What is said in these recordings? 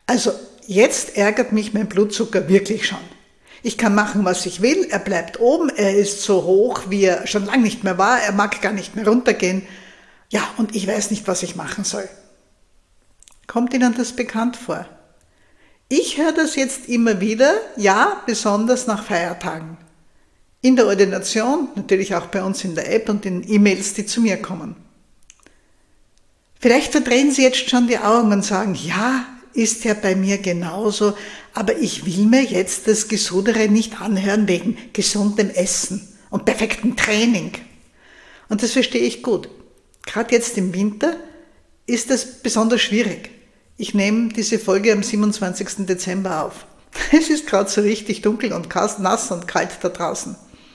Also jetzt ärgert mich mein Blutzucker wirklich schon. Ich kann machen, was ich will, er bleibt oben, er ist so hoch, wie er schon lange nicht mehr war, er mag gar nicht mehr runtergehen. Ja, und ich weiß nicht, was ich machen soll. Kommt Ihnen das bekannt vor? Ich höre das jetzt immer wieder, ja, besonders nach Feiertagen. In der Ordination, natürlich auch bei uns in der App und in E-Mails, die zu mir kommen. Vielleicht verdrehen Sie jetzt schon die Augen und sagen, ja, ist ja bei mir genauso, aber ich will mir jetzt das Gesudere nicht anhören wegen gesundem Essen und perfektem Training. Und das verstehe ich gut. Gerade jetzt im Winter ist das besonders schwierig. Ich nehme diese Folge am 27. Dezember auf. Es ist gerade so richtig dunkel und nass und kalt da draußen.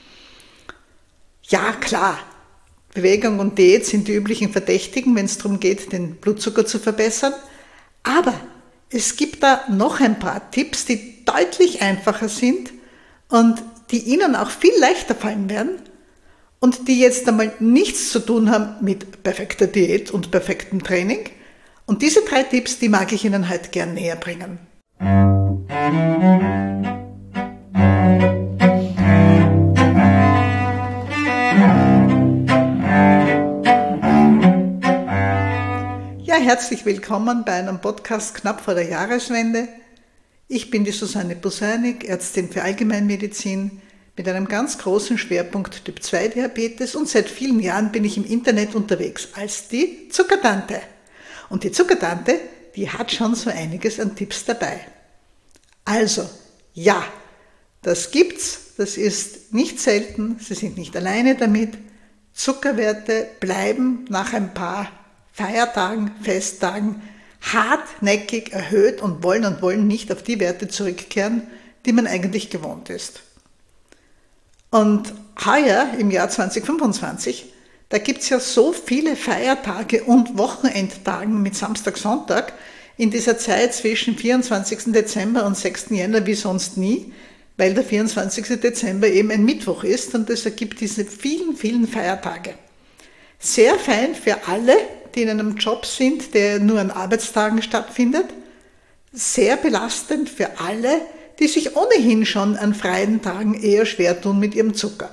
Ja, klar, Bewegung und Diät sind die üblichen Verdächtigen, wenn es darum geht, den Blutzucker zu verbessern. Aber es gibt da noch ein paar Tipps, die deutlich einfacher sind und die Ihnen auch viel leichter fallen werden und die jetzt einmal nichts zu tun haben mit perfekter Diät und perfektem Training. Und diese 3 Tipps, die mag ich Ihnen heute gern näher bringen. Ja, herzlich willkommen bei einem Podcast knapp vor der Jahreswende. Ich bin die Susanne Buseinig, Ärztin für Allgemeinmedizin mit einem ganz großen Schwerpunkt Typ-2-Diabetes und seit vielen Jahren bin ich im Internet unterwegs als die Zuckertante. Und die Zuckertante, die hat schon so einiges an Tipps dabei. Also, ja, das gibt's, das ist nicht selten, Sie sind nicht alleine damit. Zuckerwerte bleiben nach ein paar Feiertagen, Festtagen hartnäckig erhöht und wollen nicht auf die Werte zurückkehren, die man eigentlich gewohnt ist. Und heuer, im Jahr 2025, da gibt es ja so viele Feiertage und Wochenendtagen mit Samstag, Sonntag in dieser Zeit zwischen 24. Dezember und 6. Jänner wie sonst nie, weil der 24. Dezember eben ein Mittwoch ist und das ergibt diese vielen, vielen Feiertage. Sehr fein für alle, die in einem Job sind, der nur an Arbeitstagen stattfindet. Sehr belastend für alle, die sich ohnehin schon an freien Tagen eher schwer tun mit ihrem Zucker.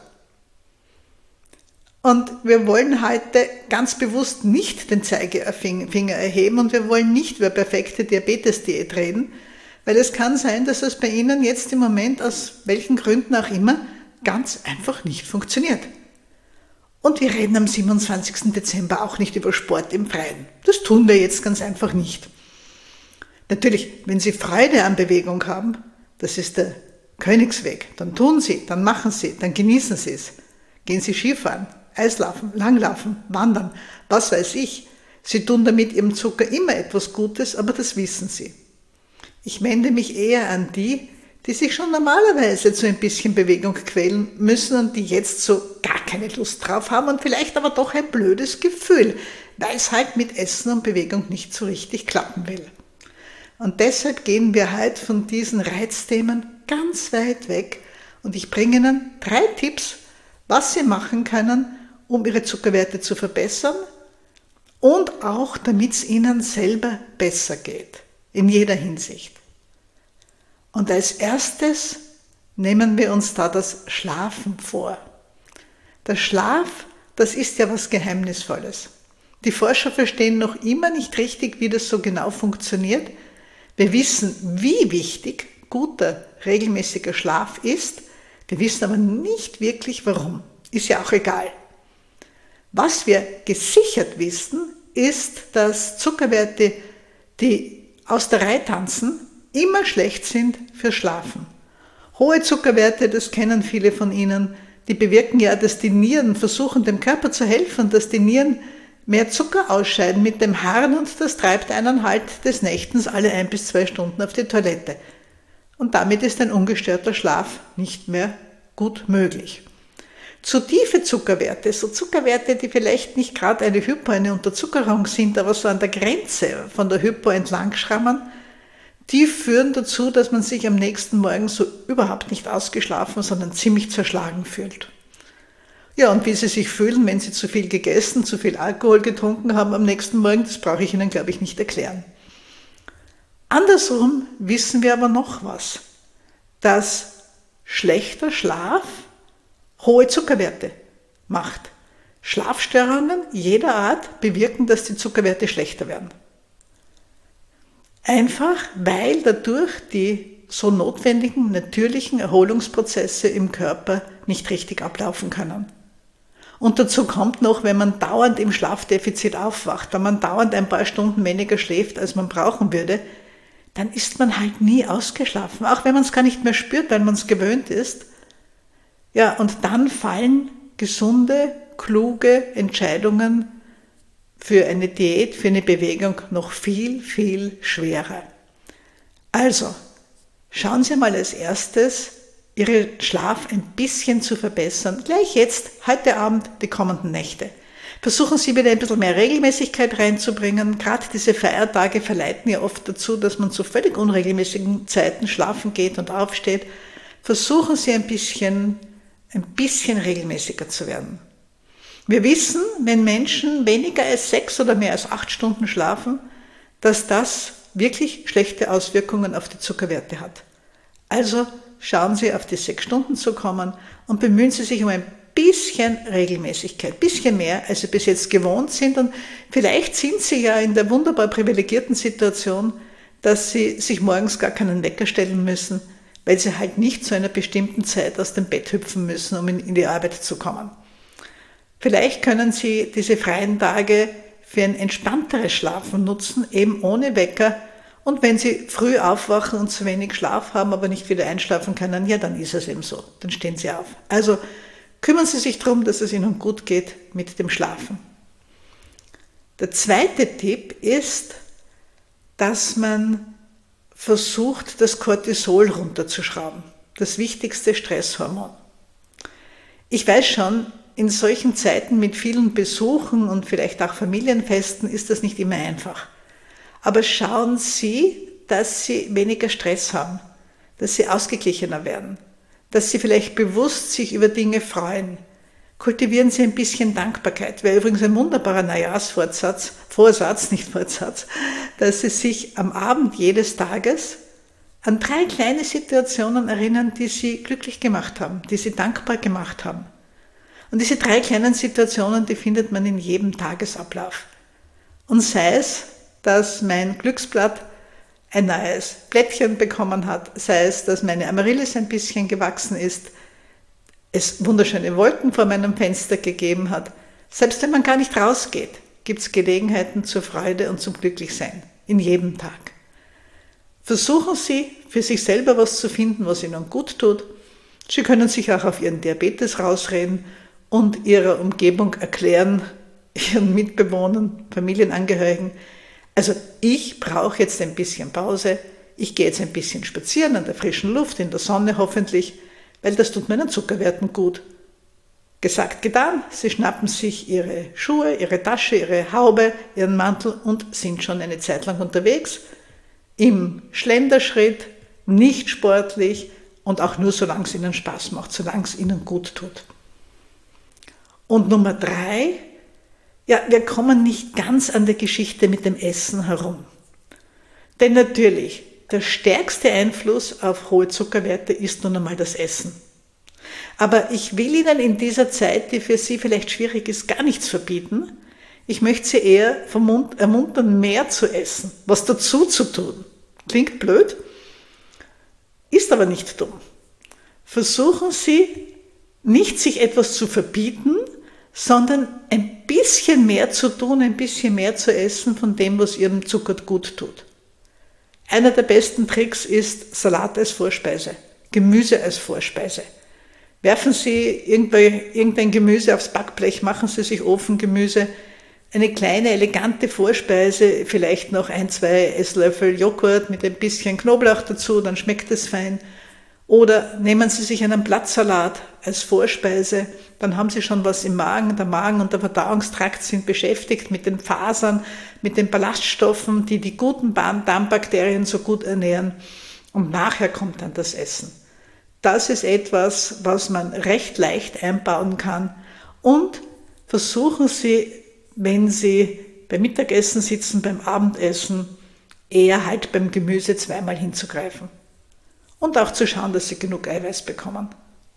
Und wir wollen heute ganz bewusst nicht den Zeigefinger erheben und wir wollen nicht über perfekte Diabetes-Diät reden, weil es kann sein, dass es bei Ihnen jetzt im Moment aus welchen Gründen auch immer ganz einfach nicht funktioniert. Und wir reden am 27. Dezember auch nicht über Sport im Freien. Das tun wir jetzt ganz einfach nicht. Natürlich, wenn Sie Freude an Bewegung haben, das ist der Königsweg, dann tun Sie, dann machen Sie, dann genießen Sie es. Gehen Sie Skifahren, Eislaufen, Langlaufen, Wandern, was weiß ich. Sie tun damit Ihrem Zucker immer etwas Gutes, aber das wissen Sie. Ich wende mich eher an die, die sich schon normalerweise zu ein bisschen Bewegung quälen müssen und die jetzt so gar keine Lust drauf haben und vielleicht aber doch ein blödes Gefühl, weil es halt mit Essen und Bewegung nicht so richtig klappen will. Und deshalb gehen wir heute von diesen Reizthemen ganz weit weg und ich bringe Ihnen 3 Tipps, was Sie machen können, um Ihre Zuckerwerte zu verbessern und auch damit es Ihnen selber besser geht, in jeder Hinsicht. Und als erstes nehmen wir uns da das Schlafen vor. Der Schlaf, das ist ja was Geheimnisvolles. Die Forscher verstehen noch immer nicht richtig, wie das so genau funktioniert. Wir wissen, wie wichtig guter, regelmäßiger Schlaf ist. Wir wissen aber nicht wirklich, warum. Ist ja auch egal. Was wir gesichert wissen, ist, dass Zuckerwerte, die aus der Reihe tanzen, immer schlecht sind für Schlafen. Hohe Zuckerwerte, das kennen viele von Ihnen, die bewirken ja, dass die Nieren versuchen, dem Körper zu helfen, dass die Nieren mehr Zucker ausscheiden mit dem Harn und das treibt einen halt des Nächtens alle 1 bis 2 Stunden auf die Toilette. Und damit ist ein ungestörter Schlaf nicht mehr gut möglich. Zu tiefe Zuckerwerte, so Zuckerwerte, die vielleicht nicht gerade eine eine Unterzuckerung sind, aber so an der Grenze von der Hypo entlang schrammen, die führen dazu, dass man sich am nächsten Morgen so überhaupt nicht ausgeschlafen, sondern ziemlich zerschlagen fühlt. Ja, und wie Sie sich fühlen, wenn Sie zu viel gegessen, zu viel Alkohol getrunken haben am nächsten Morgen, das brauche ich Ihnen, glaube ich, nicht erklären. Andersrum wissen wir aber noch was, dass schlechter Schlaf hohe Zuckerwerte macht. Schlafstörungen jeder Art bewirken, dass die Zuckerwerte schlechter werden. Einfach weil dadurch die so notwendigen natürlichen Erholungsprozesse im Körper nicht richtig ablaufen können. Und dazu kommt noch, wenn man dauernd im Schlafdefizit aufwacht, wenn man dauernd ein paar Stunden weniger schläft, als man brauchen würde, dann ist man halt nie ausgeschlafen, auch wenn man es gar nicht mehr spürt, weil man es gewöhnt ist. Ja, und dann fallen gesunde, kluge Entscheidungen für eine Diät, für eine Bewegung noch viel, viel schwerer. Also, schauen Sie mal als erstes, Ihren Schlaf ein bisschen zu verbessern. Gleich jetzt, heute Abend, die kommenden Nächte. Versuchen Sie wieder ein bisschen mehr Regelmäßigkeit reinzubringen. Gerade diese Feiertage verleiten ja oft dazu, dass man zu völlig unregelmäßigen Zeiten schlafen geht und aufsteht. Versuchen Sie ein bisschen regelmäßiger zu werden. Wir wissen, wenn Menschen weniger als 6 oder mehr als 8 Stunden schlafen, dass das wirklich schlechte Auswirkungen auf die Zuckerwerte hat. Also schauen Sie, auf die 6 Stunden zu kommen und bemühen Sie sich um ein bisschen Regelmäßigkeit, ein bisschen mehr, als Sie bis jetzt gewohnt sind. Und vielleicht sind Sie ja in der wunderbar privilegierten Situation, dass Sie sich morgens gar keinen Wecker stellen müssen, weil Sie halt nicht zu einer bestimmten Zeit aus dem Bett hüpfen müssen, um in die Arbeit zu kommen. Vielleicht können Sie diese freien Tage für ein entspannteres Schlafen nutzen, eben ohne Wecker. Und wenn Sie früh aufwachen und zu wenig Schlaf haben, aber nicht wieder einschlafen können, ja, dann ist es eben so. Dann stehen Sie auf. Also kümmern Sie sich darum, dass es Ihnen gut geht mit dem Schlafen. Der zweite Tipp ist, dass man versucht, das Cortisol runterzuschrauben. Das wichtigste Stresshormon. Ich weiß schon, in solchen Zeiten mit vielen Besuchen und vielleicht auch Familienfesten ist das nicht immer einfach. Aber schauen Sie, dass Sie weniger Stress haben, dass Sie ausgeglichener werden, dass Sie vielleicht bewusst sich über Dinge freuen. Kultivieren Sie ein bisschen Dankbarkeit. Wäre übrigens ein wunderbarer Neujahrsvorsatz, dass Sie sich am Abend jedes Tages an 3 kleine Situationen erinnern, die Sie glücklich gemacht haben, die Sie dankbar gemacht haben. Und diese 3 kleinen Situationen, die findet man in jedem Tagesablauf. Und sei es, dass mein Glücksblatt ein neues Blättchen bekommen hat, sei es, dass meine Amaryllis ein bisschen gewachsen ist, es wunderschöne Wolken vor meinem Fenster gegeben hat. Selbst wenn man gar nicht rausgeht, gibt es Gelegenheiten zur Freude und zum Glücklichsein in jedem Tag. Versuchen Sie, für sich selber was zu finden, was Ihnen gut tut. Sie können sich auch auf Ihren Diabetes rausreden und Ihrer Umgebung erklären, Ihren Mitbewohnern, Familienangehörigen, also ich brauche jetzt ein bisschen Pause, ich gehe jetzt ein bisschen spazieren an der frischen Luft, in der Sonne hoffentlich, weil das tut meinen Zuckerwerten gut. Gesagt, getan, Sie schnappen sich Ihre Schuhe, Ihre Tasche, Ihre Haube, Ihren Mantel und sind schon eine Zeit lang unterwegs, im Schlenderschritt, nicht sportlich und auch nur solange es Ihnen Spaß macht, solange es Ihnen gut tut. Und Nummer 3, ja, wir kommen nicht ganz an der Geschichte mit dem Essen herum. Denn natürlich, der stärkste Einfluss auf hohe Zuckerwerte ist nun einmal das Essen. Aber ich will Ihnen in dieser Zeit, die für Sie vielleicht schwierig ist, gar nichts verbieten. Ich möchte Sie eher ermuntern, mehr zu essen, was dazu zu tun. Klingt blöd, ist aber nicht dumm. Versuchen Sie nicht, sich etwas zu verbieten, sondern ein bisschen mehr zu tun, ein bisschen mehr zu essen von dem, was Ihrem Zucker gut tut. Einer der besten Tricks ist Salat als Vorspeise, Gemüse als Vorspeise. Werfen Sie irgendein Gemüse aufs Backblech, machen Sie sich Ofengemüse, eine kleine, elegante Vorspeise, vielleicht noch 1, 2 Esslöffel Joghurt mit ein bisschen Knoblauch dazu, dann schmeckt es fein. Oder nehmen Sie sich einen Blattsalat als Vorspeise, dann haben Sie schon was im Magen. Der Magen und der Verdauungstrakt sind beschäftigt mit den Fasern, mit den Ballaststoffen, die die guten Darmbakterien so gut ernähren. Und nachher kommt dann das Essen. Das ist etwas, was man recht leicht einbauen kann. Und versuchen Sie, wenn Sie beim Mittagessen sitzen, beim Abendessen, eher halt beim Gemüse zweimal hinzugreifen. Und auch zu schauen, dass sie genug Eiweiß bekommen.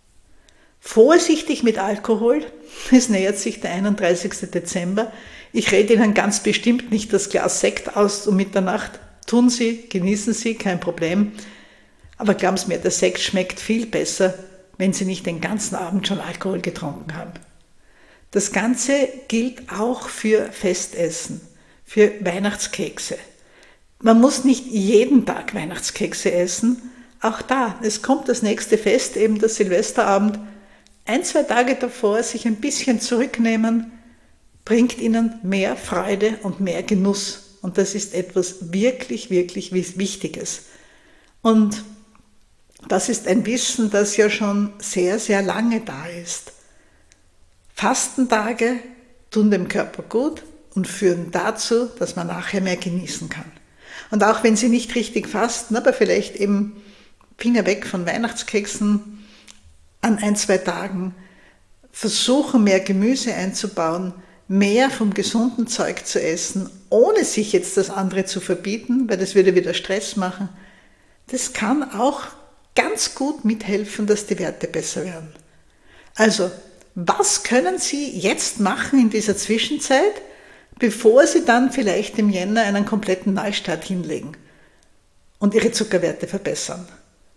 Vorsichtig mit Alkohol, es nähert sich der 31. Dezember. Ich rede Ihnen ganz bestimmt nicht das Glas Sekt aus um Mitternacht. Tun Sie, genießen Sie, kein Problem. Aber glauben Sie mir, der Sekt schmeckt viel besser, wenn Sie nicht den ganzen Abend schon Alkohol getrunken haben. Das Ganze gilt auch für Festessen, für Weihnachtskekse. Man muss nicht jeden Tag Weihnachtskekse essen. Auch da, es kommt das nächste Fest, eben der Silvesterabend. 1-2 Tage davor sich ein bisschen zurücknehmen, bringt Ihnen mehr Freude und mehr Genuss. Und das ist etwas wirklich, wirklich Wichtiges. Und das ist ein Wissen, das ja schon sehr, sehr lange da ist. Fastentage tun dem Körper gut und führen dazu, dass man nachher mehr genießen kann. Und auch wenn Sie nicht richtig fasten, aber vielleicht eben Finger weg von Weihnachtskeksen an 1-2 Tagen, versuchen mehr Gemüse einzubauen, mehr vom gesunden Zeug zu essen, ohne sich jetzt das andere zu verbieten, weil das würde wieder Stress machen. Das kann auch ganz gut mithelfen, dass die Werte besser werden. Also, was können Sie jetzt machen in dieser Zwischenzeit, bevor Sie dann vielleicht im Jänner einen kompletten Neustart hinlegen und Ihre Zuckerwerte verbessern?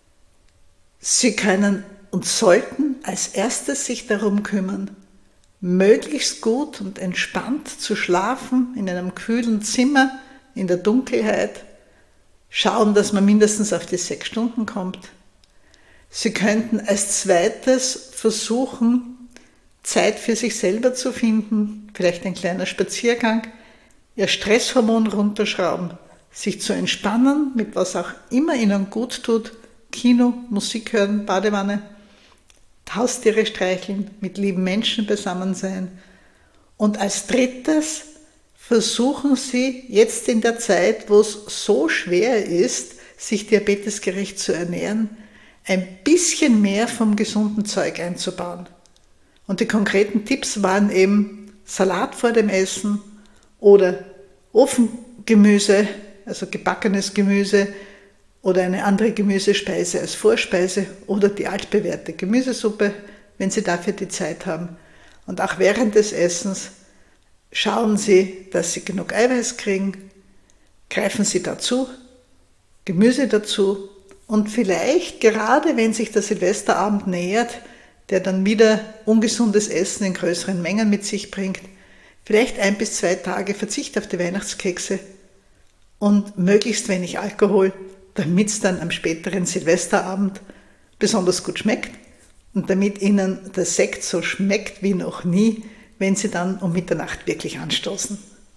Sie können und sollten als erstes sich darum kümmern, möglichst gut und entspannt zu schlafen in einem kühlen Zimmer, in der Dunkelheit. Schauen, dass man mindestens auf die 6 Stunden kommt. Sie könnten als zweites versuchen, Zeit für sich selber zu finden, vielleicht ein kleiner Spaziergang, Ihr Stresshormon runterschrauben, sich zu entspannen, mit was auch immer Ihnen gut tut, Kino, Musik hören, Badewanne, Haustiere streicheln, mit lieben Menschen beisammen sein. Und als drittes versuchen Sie jetzt in der Zeit, wo es so schwer ist, sich diabetesgerecht zu ernähren, ein bisschen mehr vom gesunden Zeug einzubauen. Und die konkreten Tipps waren eben Salat vor dem Essen oder Ofengemüse, also gebackenes Gemüse oder eine andere Gemüsespeise als Vorspeise oder die altbewährte Gemüsesuppe, wenn Sie dafür die Zeit haben. Und auch während des Essens schauen Sie, dass Sie genug Eiweiß kriegen, greifen Sie dazu, Gemüse dazu und vielleicht, gerade wenn sich der Silvesterabend nähert, der dann wieder ungesundes Essen in größeren Mengen mit sich bringt, vielleicht 1 bis 2 Tage Verzicht auf die Weihnachtskekse und möglichst wenig Alkohol, damit es dann am späteren Silvesterabend besonders gut schmeckt und damit Ihnen der Sekt so schmeckt wie noch nie, wenn Sie dann um Mitternacht wirklich anstoßen.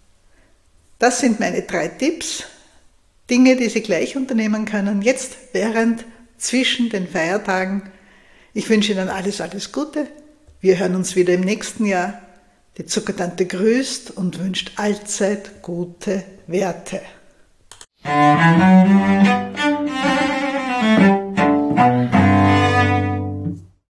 Das sind meine 3 Tipps, Dinge, die Sie gleich unternehmen können, jetzt zwischen den Feiertagen. Ich wünsche Ihnen alles, alles Gute. Wir hören uns wieder im nächsten Jahr. Die Zuckertante grüßt und wünscht allzeit gute Werte.